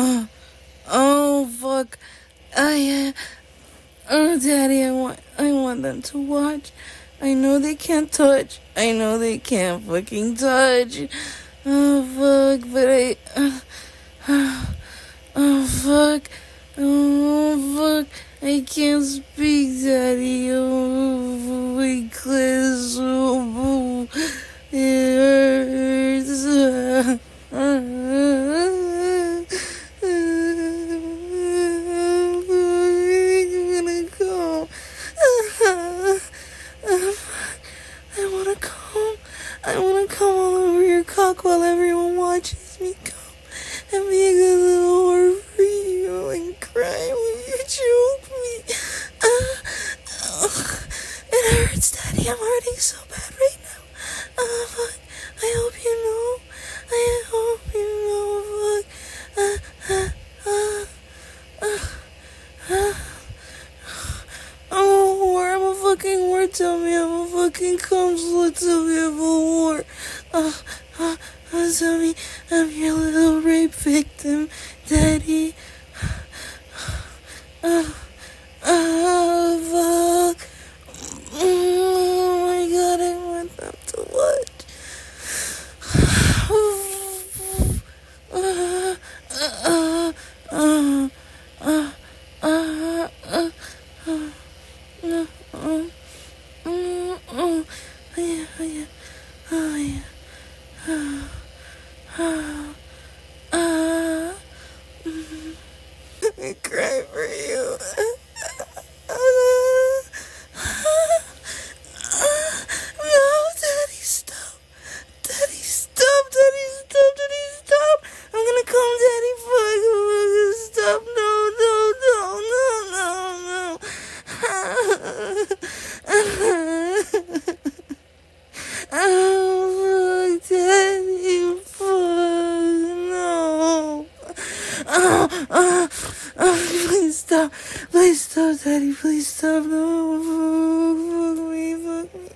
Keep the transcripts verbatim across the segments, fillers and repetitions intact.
Uh, oh fuck. I yeah. Oh daddy, I want I want them to watch. I know they can't touch. I know they can't fucking touch. Oh fuck, but I uh, oh fuck. Oh fuck. I can't speak, daddy. Oh my class. Oh, it hurts. I wanna come. I wanna come all over your cock while everyone watches me come and be a good little whore for you and cry when you choke me. Uh, uh, it hurts, Daddy. I'm hurting so bad right now. Uh, fuck. I hope you know. I hope you know. Fuck. Uh, uh, uh, uh, uh. I'm a whore, I'm a fucking whore, tell me I'm a fucking cum slut, tell me I'm a whore. Uh, uh, uh, tell me I'm your little rape victim, daddy. Uh, uh, fuck. Oh my god, I want them to watch. Uh, uh, uh, uh, uh, uh, uh. No, oh, oh, oh, yeah, oh, yeah, oh, yeah, oh, oh, oh, mm. I cry for you. No, Daddy, stop. Daddy, stop. Daddy, stop. Daddy, stop. I'm gonna come, Daddy. Fuck. Stop. No, no, no, no, no, no. Oh, fuck, Daddy, fuck, no. Oh, oh, oh, please stop. Please stop, Daddy, please stop. No, fuck, fuck me, fuck me.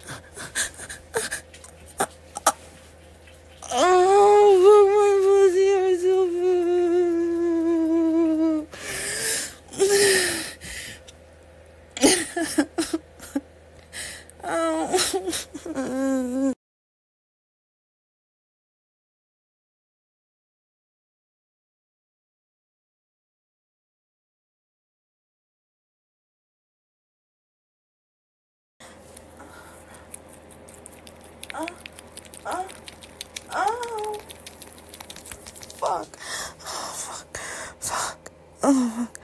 Oh, fuck my pussy, I'm so oh. Oh, oh, oh, fuck, oh, fuck, fuck, oh.